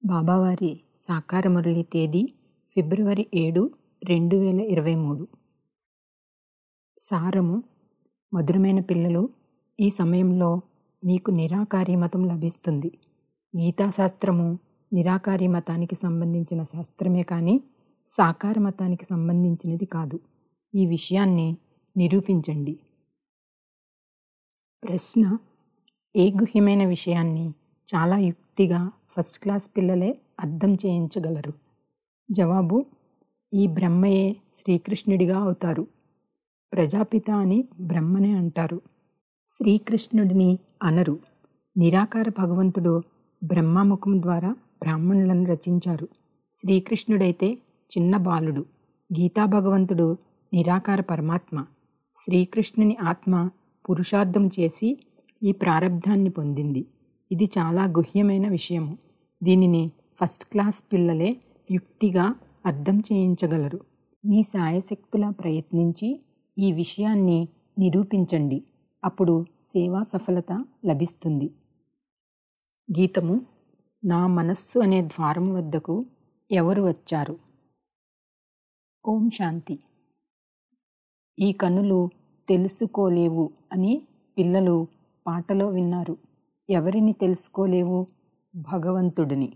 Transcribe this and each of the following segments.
బాబావారి సాకార మురళి తేదీ ఫిబ్రవరి 7, 2023. సారము: మధురమైన పిల్లలు, ఈ సమయంలో మీకు నిరాకారి మతం లభిస్తుంది. గీతాశాస్త్రము నిరాకారి మతానికి సంబంధించిన శాస్త్రమే కానీ సాకార మతానికి సంబంధించినది కాదు. ఈ విషయాన్ని నిరూపించండి. ప్రశ్న: ఏ గుహ్యమైన విషయాన్ని చాలా యుక్తిగా ఫస్ట్ క్లాస్ పిల్లలే అర్థం చేయించగలరు? జవాబు: ఈ బ్రహ్మయే శ్రీకృష్ణుడిగా అవుతారు. ప్రజాపిత అని బ్రహ్మనే అంటారు, శ్రీకృష్ణుడిని అనరు. నిరాకార భగవంతుడు బ్రహ్మముఖం ద్వారా బ్రాహ్మణులను రచించారు. శ్రీకృష్ణుడైతే చిన్న బాలుడు. గీతా భగవంతుడు నిరాకార పరమాత్మ. శ్రీకృష్ణుని ఆత్మ పురుషార్థం చేసి ఈ ప్రారబ్ధాన్ని పొందింది. ఇది చాలా గుహ్యమైన విషయము. దీనిని ఫస్ట్ క్లాస్ పిల్లలే యుక్తిగా అర్థం చేయించగలరు. మీ శాయశక్తులా ప్రయత్నించి ఈ విషయాన్ని నిరూపించండి. అప్పుడు సేవా సఫలత లభిస్తుంది. గీతము: నా మనస్సు అనే ద్వారం వద్దకు ఎవరు వచ్చారు? ఓం శాంతి. ఈ కనులు తెలుసుకోలేవు అని పిల్లలు పాటలో విన్నారు. ఎవరిని తెలుసుకోలేవు? భగవంతుడిని.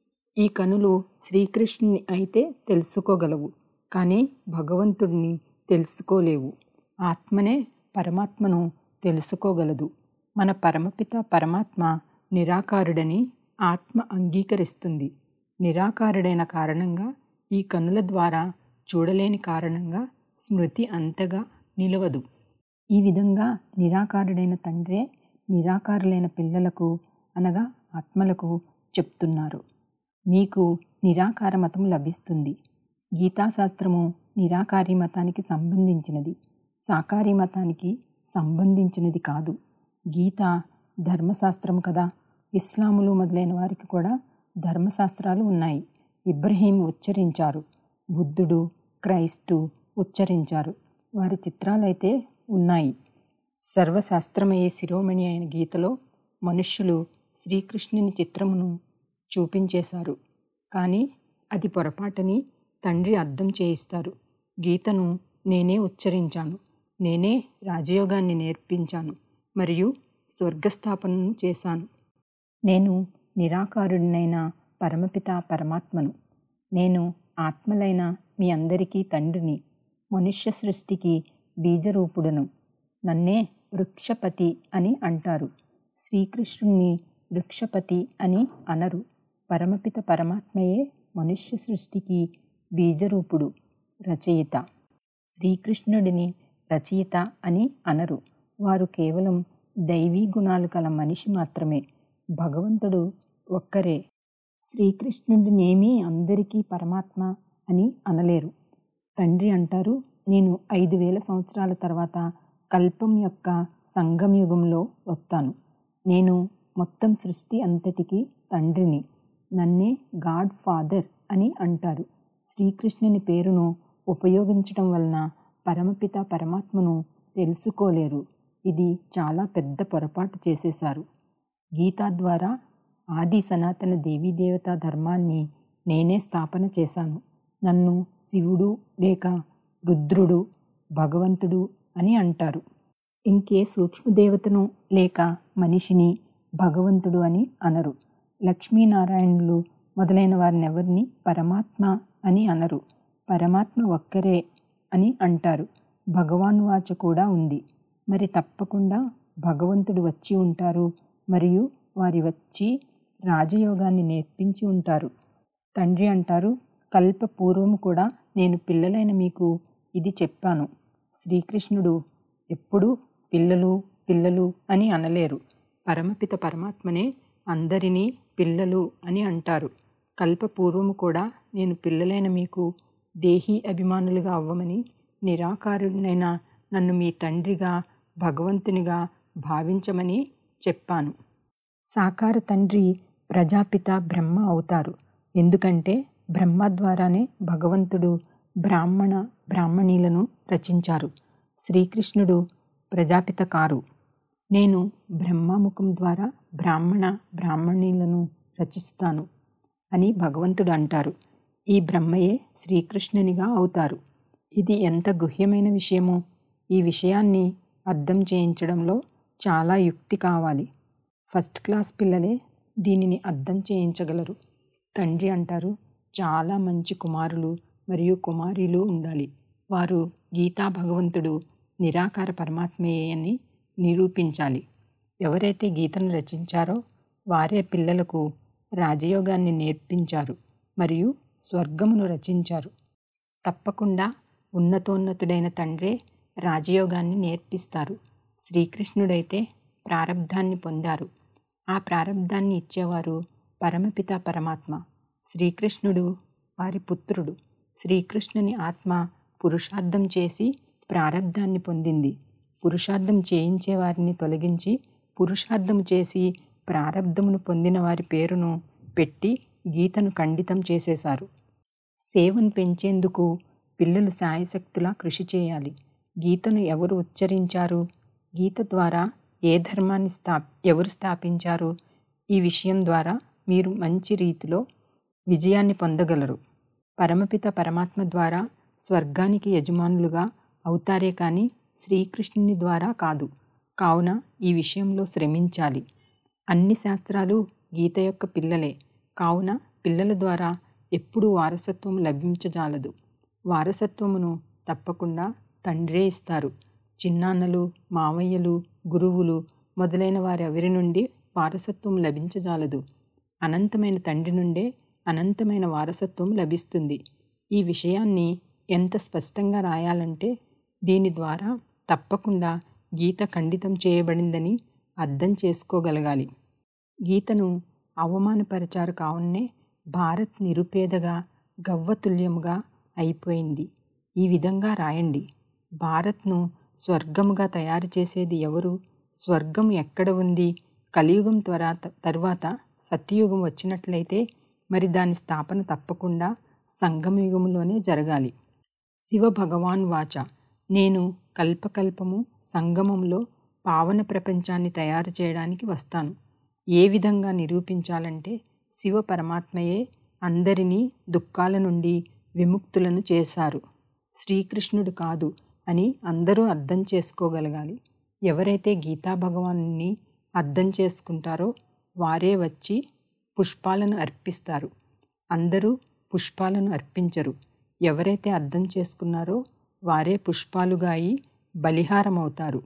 ఈ కనులు శ్రీకృష్ణుని అయితే తెలుసుకోగలవు, కానీ భగవంతుడిని తెలుసుకోలేవు. ఆత్మనే పరమాత్మను తెలుసుకోగలదు. మన పరమపిత పరమాత్మ నిరాకారుడని ఆత్మ అంగీకరిస్తుంది. నిరాకారుడైన కారణంగా ఈ కనుల ద్వారా చూడలేని కారణంగా స్మృతి అంతగా నిలవదు. ఈ విధంగా నిరాకారుడైన తండ్రే నిరాకారులైన పిల్లలకు అనగా ఆత్మలకు చెప్తున్నారు, మీకు నిరాకార మతం లభిస్తుంది. గీతాశాస్త్రము నిరాకారి మతానికి సంబంధించినది, సాకారి మతానికి సంబంధించినది కాదు. గీత ధర్మశాస్త్రం కదా. ఇస్లాములు మొదలైన వారికి కూడా ధర్మశాస్త్రాలు ఉన్నాయి. ఇబ్రహీం ఉచ్చరించారు, బుద్ధుడు, క్రైస్తు ఉచ్చరించారు. వారి చిత్రాలైతే ఉన్నాయి. సర్వశాస్త్రమయ్యే శిరోమణి అయిన గీతలో మనుష్యులు శ్రీకృష్ణుని చిత్రమును చూపించేశారు. కానీ అది పొరపాటని తండ్రి అర్థం చేయిస్తారు. గీతను నేనే ఉచ్చరించాను, నేనే రాజయోగాన్ని నేర్పించాను మరియు స్వర్గస్థాపనను చేశాను. నేను నిరాకారుడినైన పరమపిత పరమాత్మను. నేను ఆత్మలైన మీ అందరికీ తండ్రిని. మనుష్య సృష్టికి బీజరూపుడను. నన్నే వృక్షపతి అని అంటారు. శ్రీకృష్ణుణ్ణి వృక్షపతి అని అనరు. పరమపిత పరమాత్మయే మనుష్య సృష్టికి బీజరూపుడు, రచయిత. శ్రీకృష్ణుడిని రచయిత అని అనరు. వారు కేవలం దైవీ గుణాలు కల మనిషి మాత్రమే. భగవంతుడు ఒక్కరే. శ్రీకృష్ణుడినేమీ అందరికీ పరమాత్మ అని అనలేరు. తండ్రి అంటారు, నేను 5000 సంవత్సరాల తర్వాత కల్పం యొక్క సంగమయుగంలో వస్తాను. నేను మొత్తం సృష్టి అంతటికి తండ్రిని. నన్నే గాడ్ ఫాదర్ అని అంటారు. శ్రీకృష్ణుని పేరును ఉపయోగించడం వలన పరమపిత పరమాత్మను తెలుసుకోలేరు. ఇది చాలా పెద్ద పొరపాటు చేసేశారు. గీతా ద్వారా ఆది సనాతన దేవీదేవతా ధర్మాన్ని నేనే స్థాపన చేశాను. నన్ను శివుడు లేక రుద్రుడు, భగవంతుడు అని అంటారు. ఇంకే సూక్ష్మదేవతను లేక మనిషిని భగవంతుడు అని అనరు. లక్ష్మీనారాయణులు మొదలైన వారినెవరిని పరమాత్మ అని అనరు. పరమాత్మ ఒక్కరే అని అంటారు. భగవాన్ వాచ కూడా ఉంది. మరి తప్పకుండా భగవంతుడు వచ్చి ఉంటారు మరియు వారి వచ్చి రాజయోగాన్ని నేర్పించి ఉంటారు. తండ్రి అంటారు, కల్ప పూర్వము కూడా నేను పిల్లలైన మీకు ఇది చెప్పాను. శ్రీకృష్ణుడు ఎప్పుడూ పిల్లలు పిల్లలు అని అనలేరు. పరమపిత పరమాత్మనే అందరినీ పిల్లలు అని అంటారు. కల్పపూర్వము కూడా నేను పిల్లలైన మీకు దేహీ అభిమానులుగా అవ్వమని, నిరాకారుడినైన నన్ను మీ తండ్రిగా భగవంతునిగా భావించమని చెప్పాను. సాకార తండ్రి ప్రజాపిత బ్రహ్మ అవుతారు. ఎందుకంటే బ్రహ్మ ద్వారానే భగవంతుడు బ్రాహ్మణీలను రచించారు. శ్రీకృష్ణుడు ప్రజాపిత కారు. నేను బ్రహ్మముఖం ద్వారా బ్రాహ్మణీలను రచిస్తాను. అని భగవంతుడు అంటారు. ఈ బ్రహ్మయే శ్రీకృష్ణునిగా అవుతారు. ఇది ఎంత గుహ్యమైన విషయమో! ఈ విషయాన్ని అర్థం చేయించడంలో చాలా యుక్తి కావాలి. ఫస్ట్ క్లాస్ పిల్లలే దీనిని అర్థం చేయించగలరు. తండ్రి అంటారు, చాలా మంచి కుమారులు మరియు కుమారీలు ఉండాలి. వారు గీతా భగవంతుడు నిరాకార పరమాత్మయే అని నిరూపించాలి. ఎవరైతే గీతను రచించారో వారే పిల్లలకు రాజయోగాన్ని నేర్పించారు మరియు స్వర్గమును రచించారు. తప్పకుండా ఉన్నతోన్నతుడైన తండ్రే రాజయోగాన్ని నేర్పిస్తారు. శ్రీకృష్ణుడైతే ప్రారబ్ధాన్ని పొందారు. ఆ ప్రారబ్ధాన్ని ఇచ్చేవారు పరమపిత పరమాత్మ. శ్రీకృష్ణుడు వారి పుత్రుడు. శ్రీకృష్ణుని ఆత్మ పురుషార్థం చేసి ప్రారబ్ధాన్ని పొందింది. పురుషార్థం చేయించే వారిని తొలగించి పురుషార్థము చేసి ప్రారబ్ధమును పొందిన వారి పేరును పెట్టి గీతను ఖండితం చేసేశారు. సేవను పెంచేందుకు పిల్లలు శాయశక్తులా కృషి చేయాలి. గీతను ఎవరు ఉచ్చరించారు? గీత ద్వారా ఏ ధర్మాన్ని ఎవరు స్థాపించారు? ఈ విషయం ద్వారా మీరు మంచి రీతిలో విజయాన్ని పొందగలరు. పరమపిత పరమాత్మ ద్వారా స్వర్గానికి యజమానులుగా అవుతారే కానీ శ్రీకృష్ణుని ద్వారా కాదు. కావున ఈ విషయంలో శ్రమించాలి. అన్ని శాస్త్రాలు గీత యొక్క పిల్లలే. కావున పిల్లల ద్వారా ఎప్పుడూ వారసత్వం లభించజాలదు. వారసత్వమును తప్పకుండా తండ్రే ఇస్తారు. చిన్నాన్నలు, మామయ్యలు, గురువులు మొదలైన వారి ఎవరి నుండి వారసత్వం లభించజాలదు. అనంతమైన తండ్రి నుండే అనంతమైన వారసత్వం లభిస్తుంది. ఈ విషయాన్ని ఎంత స్పష్టంగా రాయాలంటే దీని ద్వారా తప్పకుండా గీత ఖండితం చేయబడిందని అర్థం చేసుకోగలగాలి. గీతను అవమానపరిచారు కావునే భారత్ నిరుపేదగా గవ్వతుల్యముగా అయిపోయింది. ఈ విధంగా రాయండి. భారత్ను స్వర్గముగా తయారు చేసేది ఎవరు? స్వర్గము ఎక్కడ ఉంది? కలియుగం తరువాత సత్యయుగం వచ్చినట్లయితే మరి దాని స్థాపన తప్పకుండా సంగమయుగంలోనే జరగాలి. శివ భగవాన్ వాచ, నేను కల్పకల్పము సంగమంలో పావన ప్రపంచాన్ని తయారు చేయడానికి వస్తాను. ఏ విధంగా నిరూపించాలంటే శివ పరమాత్మయే అందరినీ దుఃఖాల నుండి విముక్తులను చేశారు, శ్రీకృష్ణుడు కాదు అని అందరూ అర్థం చేసుకోగలగాలి. ఎవరైతే గీతా భగవాన్ని అర్థం చేసుకుంటారో వారే వచ్చి పుష్పాలను అర్పిస్తారు. అందరూ పుష్పాలను అర్పించరు. ఎవరైతే అర్థం చేసుకున్నారో వారే పుష్పాలుగా అయి బలిహారం అవుతారు.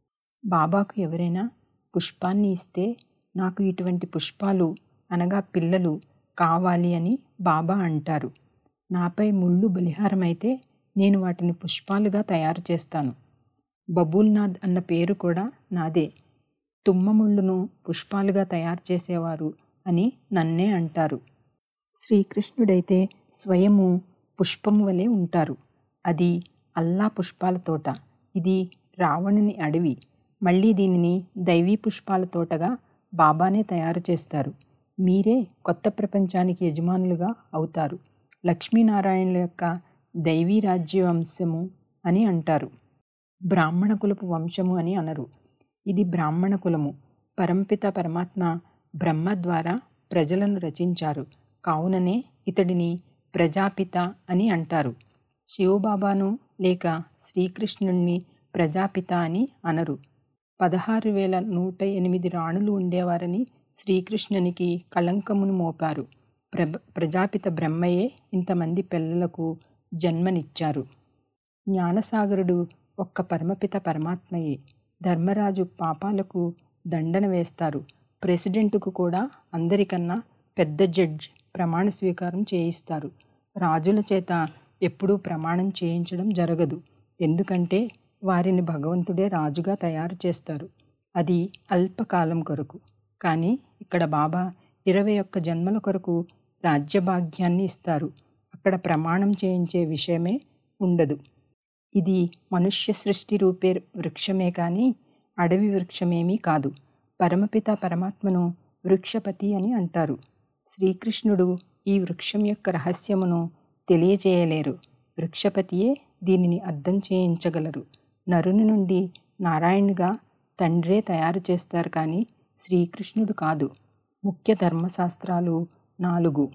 బాబాకు ఎవరైనా పుష్పాన్ని ఇస్తే నాకు ఇటువంటి పుష్పాలు అనగా పిల్లలు కావాలి అని బాబా అంటారు. నాపై ముళ్ళు బలిహారమైతే నేను వాటిని పుష్పాలుగా తయారు చేస్తాను. బబూల్నాథ్ అన్న పేరు కూడా నాదే. తుమ్మముళ్ళును పుష్పాలుగా తయారు చేసేవారు అని నన్నే అంటారు. శ్రీకృష్ణుడైతే స్వయము పుష్పము వలె ఉంటారు. అది అల్లా పుష్పాల తోట. ఇది రావణుని అడవి. మళ్ళీ దీనిని దైవీ పుష్పాల తోటగా బాబానే తయారు చేస్తారు. మీరే కొత్త ప్రపంచానికి యజమానులుగా అవుతారు. లక్ష్మీనారాయణుల యొక్క దైవీ రాజ్య వంశము అని అంటారు. బ్రాహ్మణ కులపు వంశము అని అనరు. ఇది బ్రాహ్మణ కులము. పరమపిత పరమాత్మ బ్రహ్మ ద్వారా ప్రజలను రచించారు. కావుననే ఇతడిని ప్రజాపిత అని అంటారు. శివబాబాను లేక శ్రీకృష్ణుణ్ణి ప్రజాపిత అని అనరు. 16,108 రాణులు ఉండేవారని శ్రీకృష్ణునికి కళంకమును మోపారు. ప్రజాపిత బ్రహ్మయే ఇంతమంది పిల్లలకు జన్మనిచ్చారు. జ్ఞానసాగరుడు ఒక్క పరమపిత పరమాత్మయే. ధర్మరాజు పాపాలకు దండన వేస్తారు. ప్రెసిడెంటుకు కూడా అందరికన్నా పెద్ద జడ్జ్ ప్రమాణ స్వీకారం చేయిస్తారు. రాజుల చేత ఎప్పుడూ ప్రమాణం చేయించడం జరగదు. ఎందుకంటే వారిని భగవంతుడే రాజుగా తయారు చేస్తారు. అది అల్పకాలం కొరకు. కానీ ఇక్కడ బాబా 21 జన్మల కొరకు రాజ్యభాగ్యాన్ని ఇస్తారు. అక్కడ ప్రమాణం చేయించే విషయమే ఉండదు. ఇది మనుష్య సృష్టి రూపే వృక్షమే కానీ అడవి వృక్షమేమీ కాదు. పరమపిత పరమాత్మను వృక్షపతి అని అంటారు. శ్రీకృష్ణుడు ఈ వృక్షం యొక్క రహస్యమును తెలియచేయలేరు. వృక్షపతియే దీనిని అర్థం చేయించగలరు. నరుని నుండి నారాయణుగా తండ్రే తయారు చేస్తారు కానీ శ్రీకృష్ణుడు కాదు. ముఖ్య ధర్మశాస్త్రాలు 4.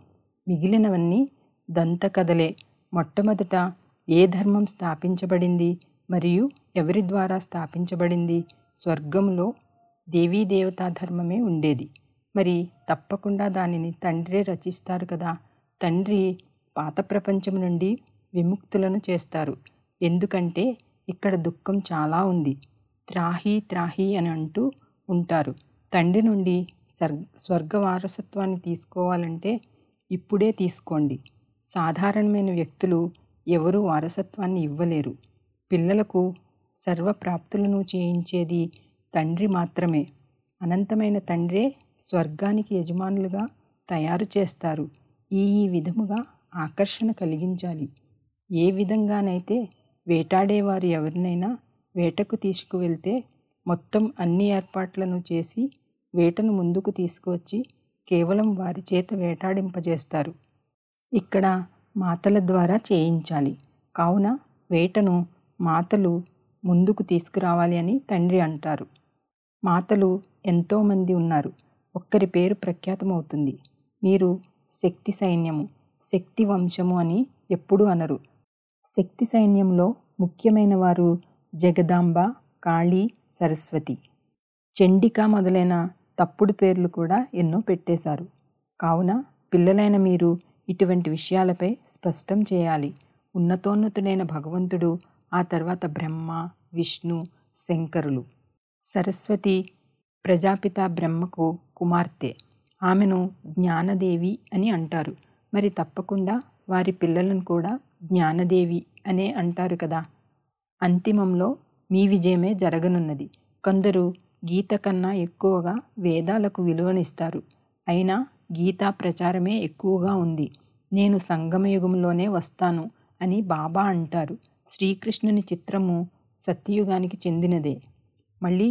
మిగిలినవన్నీ దంతకథలే. మొట్టమొదట ఏ ధర్మం స్థాపించబడింది మరియు ఎవరి ద్వారా స్థాపించబడింది? స్వర్గంలో దేవీదేవతా ధర్మమే ఉండేది. మరి తప్పకుండా దానిని తండ్రే రచిస్తారు కదా. తండ్రి పాత ప్రపంచం నుండి విముక్తులను చేస్తారు. ఎందుకంటే ఇక్కడ దుఃఖం చాలా ఉంది. త్రాహి త్రాహి అని అంటూ ఉంటారు. తండ్రి నుండి స్వర్గ వారసత్వాన్ని తీసుకోవాలంటే ఇప్పుడే తీసుకోండి. సాధారణమైన వ్యక్తులు ఎవరూ వారసత్వాన్ని ఇవ్వలేరు. పిల్లలకు సర్వప్రాప్తులను చేయించేది తండ్రి మాత్రమే. అనంతమైన తండ్రే స్వర్గానికి యజమానులుగా తయారు చేస్తారు. ఈ విధముగా ఆకర్షణ కలిగించాలి. ఏ విధంగానైతే వేటాడేవారు ఎవరినైనా వేటకు తీసుకువెళ్తే మొత్తం అన్ని ఏర్పాట్లను చేసి వేటను ముందుకు తీసుకువచ్చి కేవలం వారి చేత వేటాడింపజేస్తారు. ఇక్కడ మాటల ద్వారా చేయించాలి. కావున వేటను మాటలు ముందుకు తీసుకురావాలి అని తండ్రి అంటారు. మాటలు ఎంతోమంది ఉన్నారు. ఒక్కరి పేరు ప్రఖ్యాతమవుతుంది. మీరు శక్తి సైన్యము, శక్తి వంశము అని ఎప్పుడూ అనరు. శక్తి సైన్యంలో ముఖ్యమైన వారు జగదాంబ, కాళీ, సరస్వతి, చండిక మొదలైన తప్పుడు పేర్లు కూడా ఎన్నో పెట్టేశారు. కావున పిల్లలైన మీరు ఇటువంటి విషయాలపై స్పష్టం చేయాలి. ఉన్నతోన్నతుడైన భగవంతుడు, ఆ తర్వాత బ్రహ్మ, విష్ణు, శంకరులు. సరస్వతి ప్రజాపిత బ్రహ్మకు కుమార్తె. ఆమెను జ్ఞానదేవి అని అంటారు. మరి తప్పకుండా వారి పిల్లలను కూడా జ్ఞానదేవి అనే అంటారు కదా. అంతిమంలో మీ విజయమే జరగనున్నది. కొందరు గీత కన్నా ఎక్కువగా వేదాలకు విలువనిస్తారు. అయినా గీతా ప్రచారమే ఎక్కువగా ఉంది. నేను సంగమయుగంలోనే వస్తాను అని బాబా అంటారు. శ్రీకృష్ణుని చిత్రము సత్యయుగానికి చెందినదే. మళ్ళీ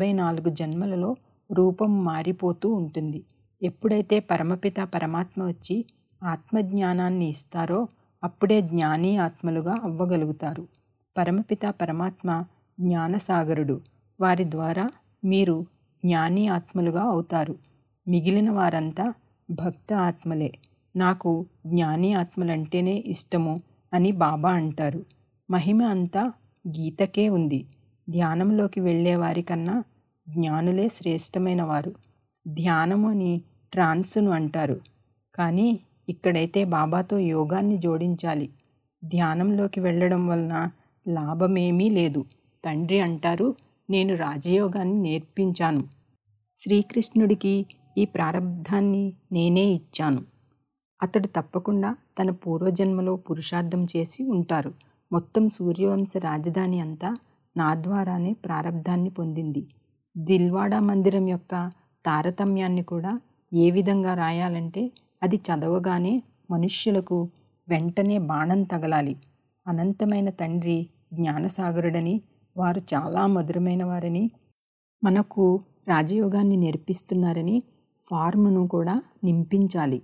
84 జన్మలలో రూపం మారిపోతూ ఉంటుంది. ఎప్పుడైతే పరమపిత పరమాత్మ వచ్చి ఆత్మజ్ఞానాన్ని ఇస్తారో అప్పుడే జ్ఞాని ఆత్మలుగా అవ్వగలుగుతారు. పరమపిత పరమాత్మ జ్ఞానసాగరుడు. వారి ద్వారా మీరు జ్ఞాని ఆత్మలుగా అవుతారు. మిగిలిన వారంతా భక్త ఆత్మలే. నాకు జ్ఞాని ఆత్మలంటేనే ఇష్టము అని బాబా అంటారు. మహిమ అంతా గీతకే ఉంది. ధ్యానంలోకి వెళ్ళే వారికన్నా జ్ఞానులే శ్రేష్టమైన వారు. ధ్యానము అని ట్రాన్సును అంటారు. కానీ ఇక్కడైతే బాబాతో యోగాన్ని జోడించాలి. ధ్యానంలోకి వెళ్ళడం వలన లాభమేమీ లేదు. తండ్రి అంటారు, నేను రాజయోగాన్ని నేర్పించాను. శ్రీకృష్ణుడికి ఈ ప్రారబ్ధాన్ని నేనే ఇచ్చాను. అతడు తప్పకుండా తన పూర్వజన్మలో పురుషార్థం చేసి ఉంటారు. మొత్తం సూర్యవంశ రాజధాని అంతా నా ద్వారానే ప్రారబ్ధాన్ని పొందింది. దిల్వాడా మందిరం యొక్క తారతమ్యాన్ని కూడా ఏ విధంగా రాయాలంటే అది చదవగానే మనుష్యులకు వెంటనే బాణం తగలాలి. అనంతమైన తండ్రి జ్ఞానసాగరుడని, వారు చాలా మధురమైన వారని, మనకు రాజయోగాన్ని నేర్పిస్తున్నారని ఫార్మును కూడా నింపించాలి.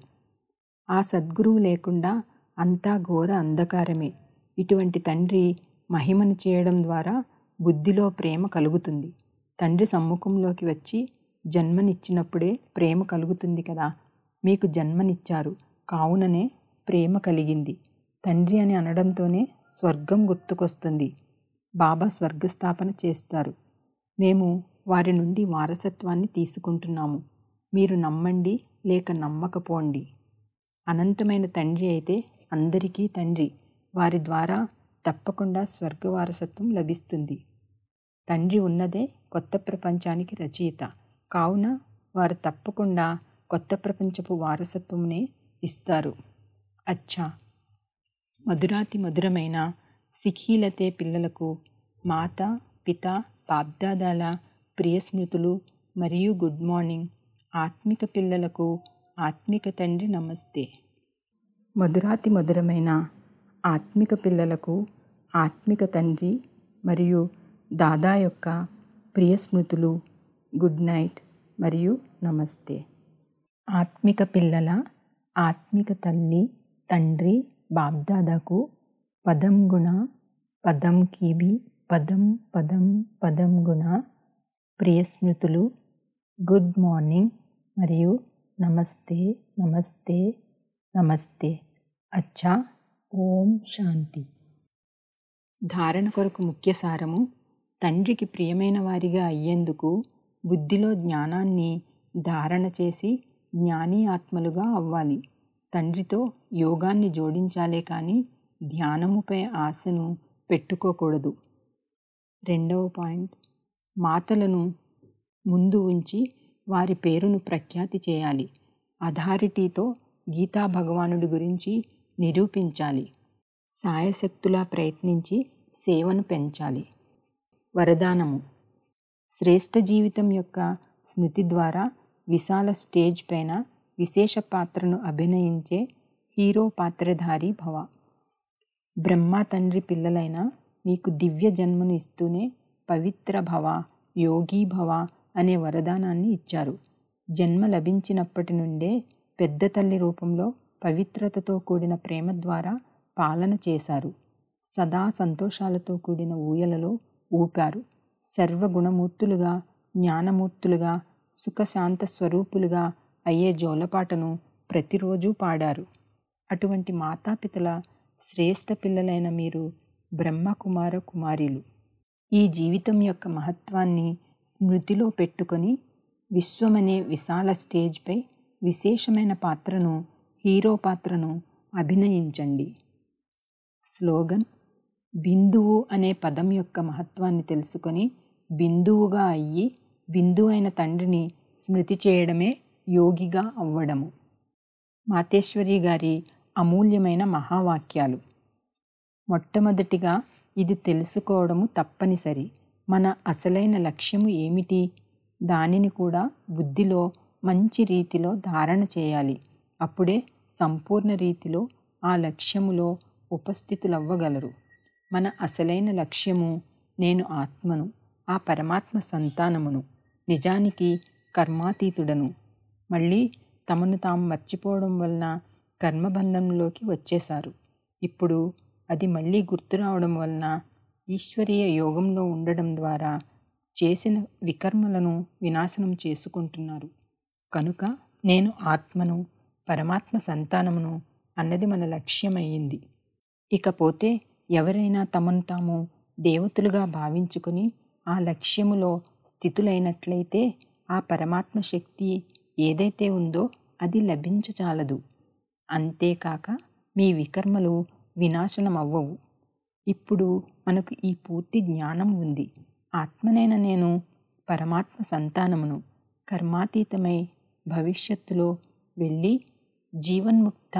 ఆ సద్గురువు లేకుండా అంతా ఘోర అంధకారమే. ఇటువంటి తండ్రి మహిమను చేయడం ద్వారా బుద్ధిలో ప్రేమ కలుగుతుంది. తండ్రి సమ్ముఖంలోకి వచ్చి జన్మనిచ్చినప్పుడే ప్రేమ కలుగుతుంది కదా. మీకు జన్మనిచ్చారు కావుననే ప్రేమ కలిగింది. తండ్రి అని అనడంతోనే స్వర్గం గుర్తుకొస్తుంది. బాబా స్వర్గస్థాపన చేస్తారు. మేము వారి నుండి వారసత్వాన్ని తీసుకుంటున్నాము. మీరు నమ్మండి లేక నమ్మకపోండి. అనంతమైన తండ్రి అయితే అందరికీ తండ్రి. వారి ద్వారా తప్పకుండా స్వర్గ వారసత్వం లభిస్తుంది. తండ్రి ఉన్నదే కొత్త ప్రపంచానికి రచయిత. కావున వారు తప్పకుండా కొత్త ప్రపంచపు వారసత్వంనే ఇస్తారు. అచ్చా, మధురాతి మధురమైన సిఖీలతే పిల్లలకు మాతా పిత బాప్దాదాల ప్రియ స్మృతులు మరియు గుడ్ మార్నింగ్. ఆత్మిక పిల్లలకు ఆత్మిక తండ్రి నమస్తే. మధురాతి మధురమైన ఆత్మిక పిల్లలకు ఆత్మిక తండ్రి మరియు దాదా యొక్క ప్రియ స్మృతులు, గుడ్ నైట్ మరియు నమస్తే. ఆత్మిక పిల్లల ఆత్మిక తల్లి తండ్రి బాప్దాదాకు పదం గుణ పదం కీబి పదం పదం పదం గుణ ప్రియ స్మృతులు, గుడ్ మార్నింగ్ మరియు నమస్తే నమస్తే నమస్తే. అచ్చా. ఓం శాంతి. ధారణ కొరకు ముఖ్య సారము: తండ్రికి ప్రియమైన వారిగా అయ్యేందుకు బుద్ధిలో జ్ఞానాన్ని ధారణ చేసి జ్ఞాని ఆత్మలుగా అవ్వాలి. తండ్రితో యోగాన్ని జోడించాలే కానీ ధ్యానముపై ఆశను పెట్టుకోకూడదు. 2వ పాయింట్: మాతలను ముందు ఉంచి వారి పేరును ప్రఖ్యాతి చేయాలి. అథారిటీతో గీతా భగవానుడి గురించి నిరూపించాలి. సాయశక్తులా ప్రయత్నించి సేవను పెంచాలి. వరదానము: శ్రేష్ఠ జీవితం యొక్క స్మృతి ద్వారా విశాల స్టేజ్ పైన విశేష పాత్రను అభినయించే హీరో పాత్రధారి భవ. బ్రహ్మ తండ్రి పిల్లలైన మీకు దివ్య జన్మను ఇస్తూనే పవిత్ర భవ, యోగి భవ అనే వరదానాన్ని ఇచ్చారు. జన్మ లభించినప్పటి నుండే పెద్ద తల్లి రూపంలో పవిత్రతతో కూడిన ప్రేమ ద్వారా పాలన చేశారు. సదా సంతోషాలతో కూడిన ఊయలలో ఊపారు. సర్వగుణమూర్తులుగా, జ్ఞానమూర్తులుగా, సుఖశాంత స్వరూపులుగా అయ్యే జోలపాటను ప్రతిరోజు పాడారు. అటువంటి మాతాపితల శ్రేష్ఠ పిల్లలైన మీరు బ్రహ్మకుమార కుమారీలు. ఈ జీవితం యొక్క మహత్వాన్ని స్మృతిలో పెట్టుకొని విశ్వమనే విశాల స్టేజ్పై విశేషమైన పాత్రను, హీరో పాత్రను అభినయించండి. స్లోగన్: బిందువు అనే పదం యొక్క మహత్వాన్ని తెలుసుకొని బిందువుగా అయ్యి బిందువు అయిన తండ్రిని స్మృతి చేయడమే యోగిగా అవ్వడము. మాతేశ్వరి గారి అమూల్యమైన మహావాక్యాలు. మొట్టమొదటిగా ఇది తెలుసుకోవడము తప్పనిసరి. మన అసలైన లక్ష్యము ఏమిటి? దానిని కూడా బుద్ధిలో మంచి రీతిలో ధారణ చేయాలి. అప్పుడే సంపూర్ణ రీతిలో ఆ లక్ష్యములో ఉపస్థితులవ్వగలరు. మన అసలైన లక్ష్యము నేను ఆత్మను, ఆ పరమాత్మ సంతానమును, నిజానికి కర్మాతీతుడను. మళ్ళీ తమను తాము మర్చిపోవడం వలన కర్మబంధంలోకి వచ్చేశారు. ఇప్పుడు అది మళ్ళీ గుర్తు రావడం వలన ఈశ్వరీయ యోగంలో ఉండడం ద్వారా చేసిన వికర్మలను వినాశనం చేసుకుంటున్నారు. కనుక నేను ఆత్మను, పరమాత్మ సంతానమును అన్నది మన లక్ష్యమయ్యింది. ఇకపోతే ఎవరైనా తమను తాము దేవతలుగా భావించుకొని ఆ లక్ష్యములో స్థితులైనట్లయితే ఆ పరమాత్మ శక్తి ఏదైతే ఉందో అది లభించచాలదు. అంతేకాక మీ వికర్మలు వినాశనమవ్వవు. ఇప్పుడు మనకు ఈ పూర్తి జ్ఞానం ఉంది. ఆత్మనైన నేను పరమాత్మ సంతానమును, కర్మాతీతమై భవిష్యత్తులో వెళ్ళి జీవన్ముక్త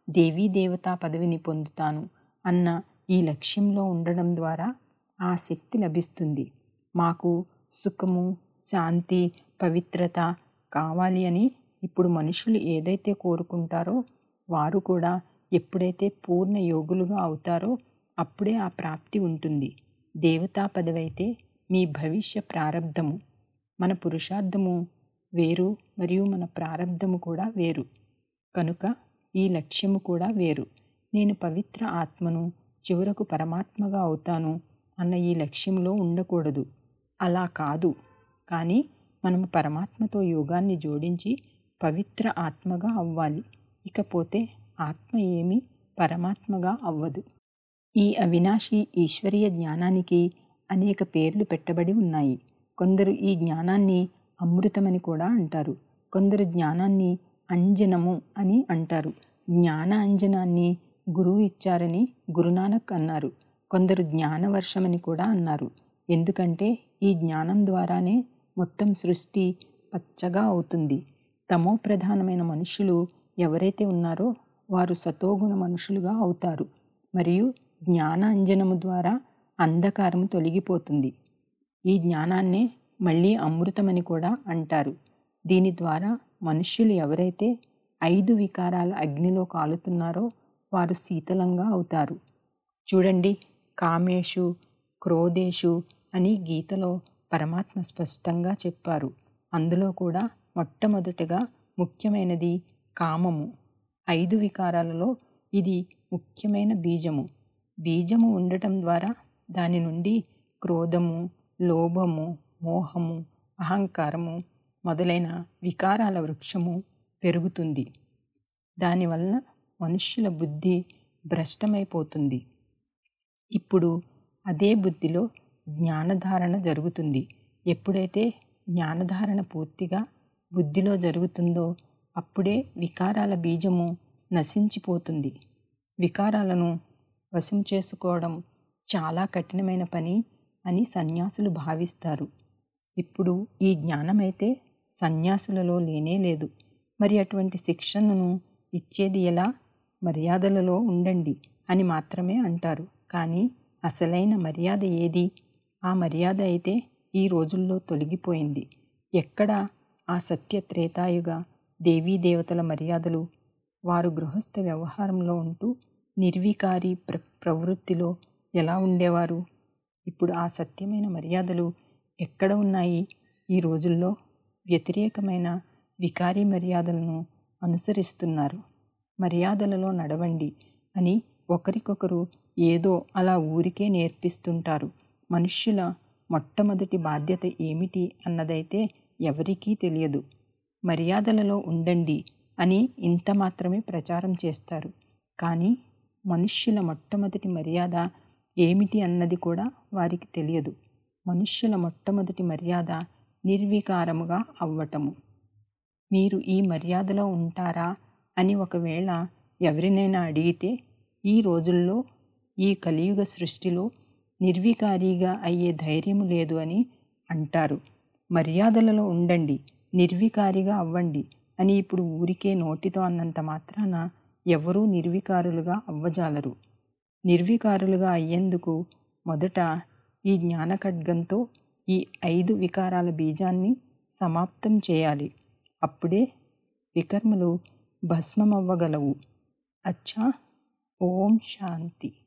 దేవతా పదవిని పొందుతాను అన్న ఈ లక్ష్యంలో ఉండడం ద్వారా ఆ శక్తి లభిస్తుంది. మాకు సుఖము, శాంతి, పవిత్రత కావాలి అని ఇప్పుడు మనుషులు ఏదైతే కోరుకుంటారో వారు కూడా ఎప్పుడైతే పూర్ణ యోగులుగా అవుతారో అప్పుడే ఆ ప్రాప్తి ఉంటుంది. దేవతా పదవి అయితే మీ భవిష్య ప్రారబ్ధము. మన పురుషార్థము వేరు మరియు మన ప్రారబ్ధము కూడా వేరు. కనుక ఈ లక్ష్యము కూడా వేరు. నేను పవిత్ర ఆత్మను, చివరకు పరమాత్మగా అవుతాను అన్న ఈ లక్ష్యంలో ఉండకూడదు. అలా కాదు. కానీ మనము పరమాత్మతో యోగాన్ని జోడించి పవిత్ర ఆత్మగా అవ్వాలి. ఇకపోతే ఆత్మ ఏమీ పరమాత్మగా అవ్వదు. ఈ అవినాశి ఈశ్వరీయ జ్ఞానానికి అనేక పేర్లు పెట్టబడి ఉన్నాయి. కొందరు ఈ జ్ఞానాన్ని అమృతమని కూడా అంటారు. కొందరు జ్ఞానాన్ని అంజనము అని అంటారు. జ్ఞాన అంజనాన్ని గురువు ఇచ్చారని గురునానక్ అన్నారు. కొందరు జ్ఞానవర్షమని కూడా అన్నారు. ఎందుకంటే ఈ జ్ఞానం ద్వారానే మొత్తం సృష్టి పచ్చగా అవుతుంది. తమో ప్రధానమైన మనుషులు ఎవరైతే ఉన్నారో వారు సతోగుణ మనుషులుగా అవుతారు. మరియు జ్ఞాన అంజనము ద్వారా అంధకారము తొలగిపోతుంది. ఈ జ్ఞానాన్నే మళ్ళీ అమృతమని కూడా అంటారు. దీని ద్వారా మనుష్యులు ఎవరైతే 5 వికారాల అగ్నిలో కాలుతున్నారో వారు శీతలంగా అవుతారు. చూడండి, కామేషు, క్రోధేషు అని గీతలో పరమాత్మ స్పష్టంగా చెప్పారు. అందులో కూడా మొట్టమొదటగా ముఖ్యమైనది కామము. 5 వికారాలలో ఇది ముఖ్యమైన బీజము. బీజము ఉండటం ద్వారా దాని నుండి క్రోధము, లోభము, మోహము, అహంకారము మొదలైన వికారాల వృక్షము పెరుగుతుంది. దానివలన మనుష్యుల బుద్ధి భ్రష్టమైపోతుంది. ఇప్పుడు అదే బుద్ధిలో జ్ఞానధారణ జరుగుతుంది. ఎప్పుడైతే జ్ఞానధారణ పూర్తిగా బుద్ధిలో జరుగుతుందో అప్పుడే వికారాల బీజము నశించిపోతుంది. వికారాలను వశం చేసుకోవడం చాలా కఠినమైన పని అని సన్యాసులు భావిస్తారు. ఇప్పుడు ఈ జ్ఞానమైతే సన్యాసులలో లేనే లేదు. మరి అటువంటి శిక్షణను ఇచ్చేది ఎలా? మర్యాదలలో ఉండండి అని మాత్రమే అంటారు. కానీ అసలైన మర్యాద ఏది? ఆ మర్యాద అయితే ఈ రోజుల్లో తొలగిపోయింది. ఎక్కడ ఆ సత్య త్రేతాయుగ దేవీ దేవతల మర్యాదలు? వారు గృహస్థ వ్యవహారంలో ఉంటూ నిర్వికారి ప్రవృత్తిలో ఎలా ఉండేవారు? ఇప్పుడు ఆ సత్యమైన మర్యాదలు ఎక్కడ ఉన్నాయి? ఈ రోజుల్లో వ్యతిరేకమైన వికారీ మర్యాదలను అనుసరిస్తున్నారు. మర్యాదలలో నడవండి అని ఒకరికొకరు ఏదో అలా ఊరికే నేర్పిస్తుంటారు. మనుష్యుల మొట్టమొదటి బాధ్యత ఏమిటి అన్నదైతే ఎవరికీ తెలియదు. మర్యాదలలో ఉండండి అని ఇంత మాత్రమే ప్రచారం చేస్తారు. కానీ మనుష్యుల మొట్టమొదటి మర్యాద ఏమిటి అన్నది కూడా వారికి తెలియదు. మనుష్యుల మొట్టమొదటి మర్యాద నిర్వికారముగా అవ్వటము. మీరు ఈ మర్యాదలో ఉంటారా అని ఒకవేళ ఎవరినైనా అడిగితే ఈ రోజుల్లో ఈ కలియుగ సృష్టిలో నిర్వికారిగా అయ్యే ధైర్యము లేదు అని అంటారు. మర్యాదలలో ఉండండి, నిర్వికారిగా అవ్వండి అని ఇప్పుడు ఊరికే నోటితో అన్నంత మాత్రాన ఎవరూ నిర్వికారులుగా అవ్వజాలరు. నిర్వికారులుగా అయ్యేందుకు మొదట ఈ జ్ఞానఖడ్గంతో ఈ 5 వికారాల బీజాన్ని సమాప్తం చేయాలి. అప్పుడే వికర్మలు భస్మమవ్వగలవు. అచ్చా. ఓం శాంతి.